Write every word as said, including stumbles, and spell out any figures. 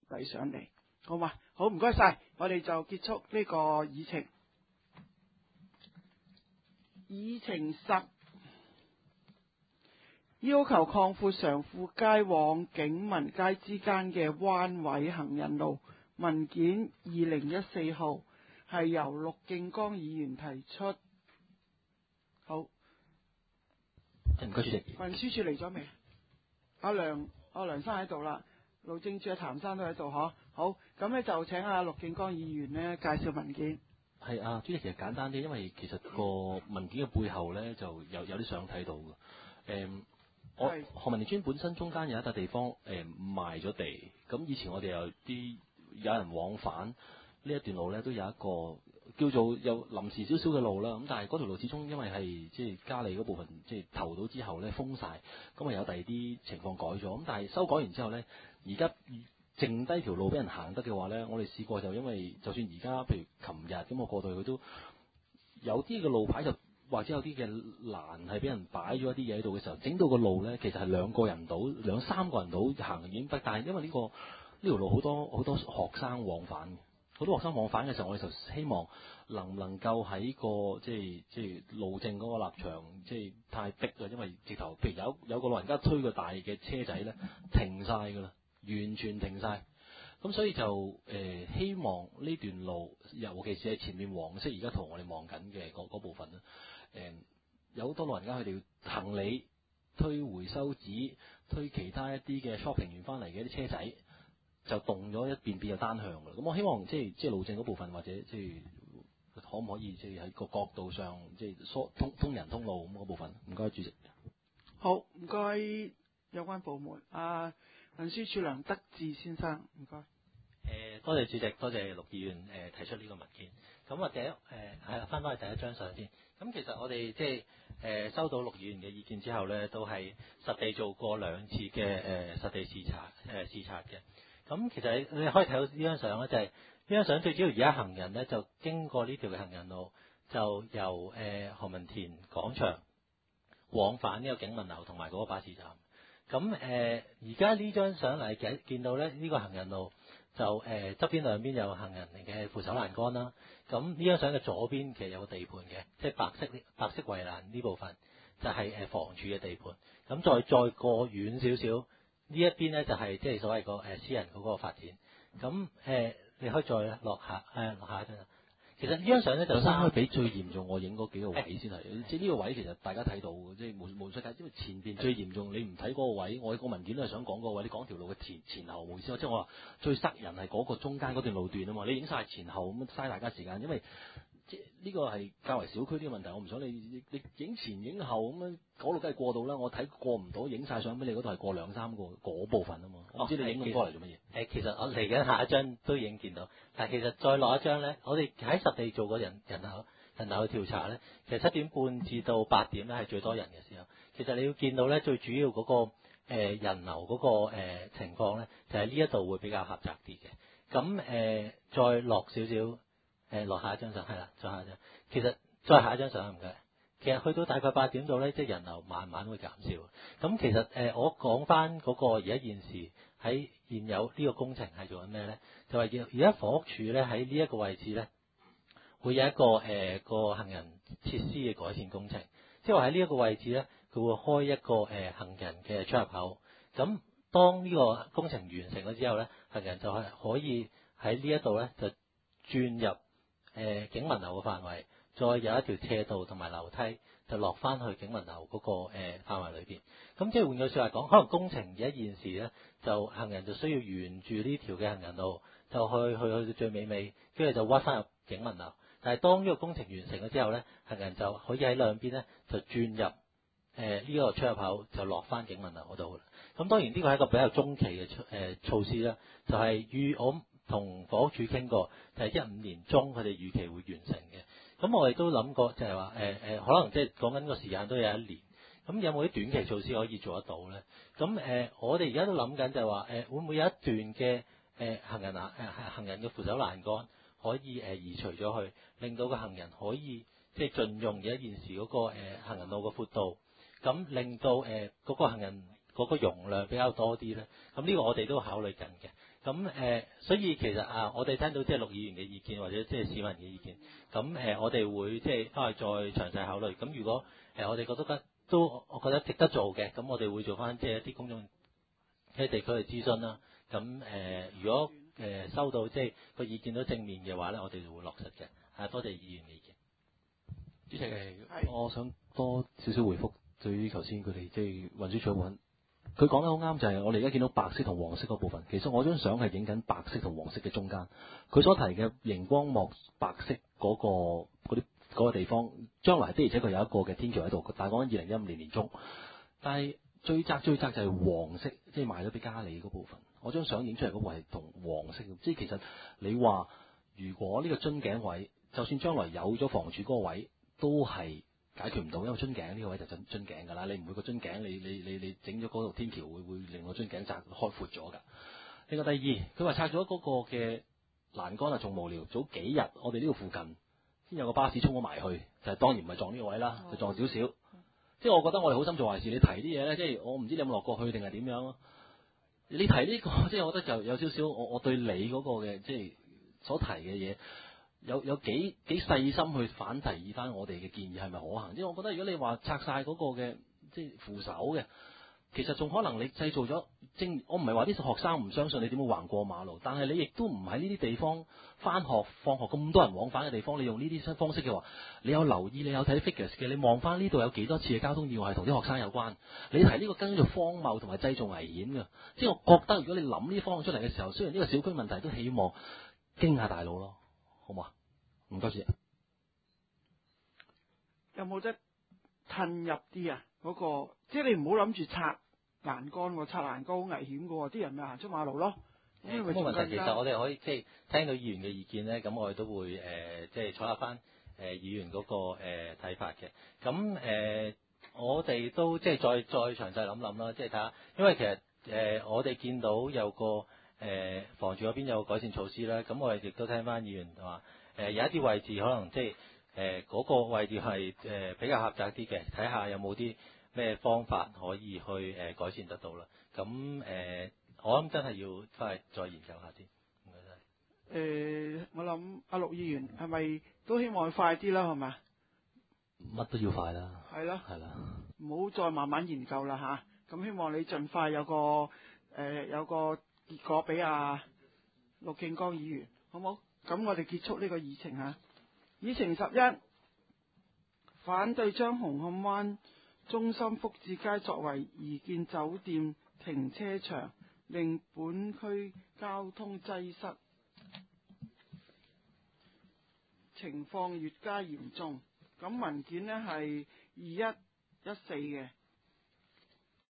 遞上嚟，好嘛？好，唔該晒，我哋就結束呢個議程。議程十，要求擴闊常富街往景文街之間嘅彎位行人路。文件二零一四號係由陸敬剛議員提出。好， 唔該主席。 運輸署嚟咗未？阿梁，阿梁生喺度啦，路政署阿譚生都喺度嗬。好，咁咧就請阿陸敬剛議員咧介紹文件。 係啊，主席其實簡單啲，因為其實個文件嘅背後咧就有有啲相睇到嘅。誒、嗯，我何文田村本身中間有一笪地方誒、嗯、賣咗地，咁以前我哋有啲有人往返呢一段路咧，都有一個叫做有臨時少少嘅路啦。咁但係嗰條路始終因為係即係嘉里嗰部分即係投到之後咧封晒，咁啊有第二啲情況改咗。咁但係修改完之後咧，而家剩低條路俾人行得嘅話咧，我哋試過就因為就算而家譬如琴日咁我過到去，佢都有啲嘅路牌就或者有啲嘅欄係俾人擺咗一啲嘢喺度嘅時候，整到個路咧其實係兩個人到兩三個人到行已經不，但係因為呢、呢個呢條路好多好多學生往返嘅，好多學生往返嘅時候，我哋就希望能唔能夠喺個即係即係路政嗰個立場，即係太逼啦，因為直頭譬如有有個老人家推個大嘅車仔咧停晒㗎啦。完全停晒，咁所以就誒、呃、希望呢段路，尤其是係前面黃色而家同我哋望緊嘅嗰部分咧，誒、呃、有好多老人家佢哋行李推回收紙、推其他一啲嘅 shopping 完翻嚟嘅啲車仔，就動咗一邊變咗單向㗎。咁我希望即係即係路政嗰部分，或者即係可唔可以即係喺個角度上，即係疏通通人通路咁嗰部分。唔該，主席。 好，唔該有關部門啊。運輸署梁德志先生，唔該。 誒，多謝主席，多謝陸議員誒、呃、提出呢個文件。咁或者誒係啦，翻返去第一張相先。咁其實我哋即係誒收到陸議員嘅意見之後咧，都係實地做過兩次嘅誒、呃、實地視察誒、呃、視察嘅。咁其實你可以睇到呢張相咧，就係呢張相最主要而家行人咧就經過呢條嘅行人路，就由誒、呃、何文田廣場往返呢個景文樓同埋嗰個巴士站。咁誒，而家呢張相嚟見見到咧，呢、這個行人路就誒側、呃、邊兩邊有行人嘅扶手欄杆啦。咁呢張相嘅左邊其實有個地盤嘅，即係白色白色圍欄呢部分就係誒房署嘅地盤。咁再再過遠少少，呢一邊咧就係即係所謂個誒私人嗰個發展。咁誒、呃，你可以再落下誒落下一張。其實呢張相咧就三開比最嚴重，我影嗰幾個位先係，欸、即係呢個位其實大家睇到嘅，即係無無世界，因為前邊最嚴重，你唔睇嗰個位，我個文件都係想講嗰個位，你講條路嘅前前後回先，即係我話最塞人係嗰個中間嗰段路段啊嘛，你影晒前後咁嘥大家時間，因為即係呢個係較為小區啲嘅問題，我唔想你你影前影後咁樣嗰度梗係過到啦，我睇過唔到，影晒相俾你嗰度係過兩三個嗰部分啊嘛，我唔知你影咁多嚟做乜嘢？ 誒，其實我嚟緊下一張都已經見到，但係其實再落一張咧，我哋喺實地做過人人口人口去調查咧，其實七點半至到八點咧係最多人嘅時候。其實你要見到咧，最主要嗰、那個誒、呃、人流嗰、那個誒、呃、情況咧，就係呢一度會比較狹窄啲嘅。咁誒、呃、再落少少。誒落下一張相係啦，再下一張。其實再下一張相唔該。其實去到大概八點度咧，即係人流慢慢會減少。咁其實誒、呃，我講翻嗰個而家現時喺現有呢個工程係做緊咩咧？就係而家房屋署咧喺呢一個位置咧，會有一個誒、呃、個行人設施嘅改善工程。即係話喺呢一個位置咧，佢會開一個誒、呃、行人嘅出入口。咁當呢個工程完成咗之後咧，行人就係可以喺呢一度咧就轉入。誒、呃、景文樓嘅範圍，再有一條斜道同埋樓梯，就落翻去景文樓嗰、那個誒、呃、範圍裏邊。咁即係換句説話講，可能工程嘅一件事咧，就行人就需要沿住呢條嘅行人路，就去去去到最尾尾，跟住就屈翻入景文樓。但係當呢個工程完成咗之後咧，行人就可以喺兩邊咧就轉入誒呢、呃這個出入口，就落翻景文樓嗰度啦。咁當然呢個係一個比較中期嘅誒、呃、措施啦，就係、是、與我。同房屋署傾過，就係一五年中佢哋預期會完成嘅。咁我哋都諗過就，就係話誒誒，可能即係講緊個時間都有一年。咁有冇啲短期措施可以做得到咧？咁誒、呃，我哋而家都諗緊就係話誒，會唔會有一段嘅誒、呃、行人欄誒、呃、行人嘅扶手欄杆可以誒、呃、移除咗去，令到個行人可以即係盡用嘅一件事嗰、那個、呃、行人路嘅闊度，咁令到誒嗰、呃那個行人嗰個容量比較多啲咧。咁呢個我哋都考慮緊嘅。咁咁誒、呃，所以其實啊，我哋聽到即係陸議員嘅意見或者即係市民嘅意見，咁誒、呃，我哋會即係翻去再詳細考慮。咁如果誒、呃、我哋覺得得都，我覺得值得做嘅，咁我哋會做翻即係一啲公眾喺地區嘅諮詢啦。咁誒、呃，如果誒、呃、收到即係個意見都正面嘅話咧，我哋就會落實嘅。係多謝議員嘅意見。 主席，誒，我想多少少回覆對於頭先佢哋即係運輸長官，佢講得好啱，就係我哋而家見到白色同黃色嗰部分。其實我張相係影緊白色同黃色嘅中間。佢所提嘅熒光幕白色嗰、嗰個嗰啲嗰個地方，將來的而且確有一個嘅天橋喺度。但係講緊二零一五年年中，但係最窄最窄就係黃色，即係賣咗俾嘉里嗰部分。我張相影出嚟嗰個係同黃色嘅，即係其實你話如果呢個樽頸位，就算將來有咗房署嗰個位，都係解決唔到，因為樽頸呢個位就樽樽頸㗎啦。你唔會個樽頸，你你你你整咗嗰度天橋會會令個樽頸窄開闊咗㗎。另外第二，佢話拆咗嗰個嘅欄杆啊，仲無聊。早幾日我哋呢度附近先有個巴士衝咗埋去，就係、是、當然唔係撞呢個位啦，就撞少少。即係我覺得我哋好心做壞事，你提啲嘢咧，即係我唔知你有冇落過去定係點樣咯。你提呢、這個，即係我覺得就有少少我我對你嗰個嘅即係所提嘅嘢。有有幾幾細心去反提議翻我哋嘅建議係咪可行？即係我覺得如果你話拆晒嗰個嘅即係扶手嘅，其實仲可能你製造咗正。我唔係話啲學生唔相信你點樣橫過馬路，但係你亦都唔喺呢啲地方翻學放學咁多人往返嘅地方，你用呢啲新方式嘅話，你有留意你有睇 figures 嘅，你望翻呢度有幾多次嘅交通意外係同啲學生有關？你提呢個根本就荒謬同埋製造危險嘅。即係我覺得如果你諗呢啲方向出嚟嘅時候，雖然呢個小區問題都希望驚下大佬咯。好嘛？唔該，謝。 有冇得褪入啲啊？嗰、那個即係你唔好諗住拆欄杆喎，拆欄杆好危險嘅喎，啲人咪行出馬路咯。咁冇問題，其實我哋可以即係聽到議員嘅意見咧，咁我哋都會誒、呃、即係採納翻誒議員嗰、那個誒睇、呃、法嘅。咁誒、呃、我哋都即係再再詳細諗諗啦，即係睇下，因為其實誒、呃、我哋見到有個。誒、呃、房署嗰邊有改善措施啦，咁我哋亦都聽翻議員話，誒、呃、有一啲位置可能即係誒嗰個位置係誒、呃、比較狹窄啲嘅，睇下有冇啲咩方法可以去誒、呃、改善得到啦。咁誒、呃，我諗真係要翻去再研究下先。唔該晒。 誒，我諗阿陸議員係咪都希望佢快啲啦？係咪？ 乜都要快啦。 係咯。 係啦。 唔好再慢慢研究啦吓。咁、啊、希望你盡快有個誒、呃、有個。結果俾阿陸敬剛議員，好冇？咁我哋結束呢個議程嚇。議程十一，反對將紅磡灣中心福智街作為擬建酒店停車場，令本區交通擠塞情況越加嚴重。咁文件呢係二一一四嘅。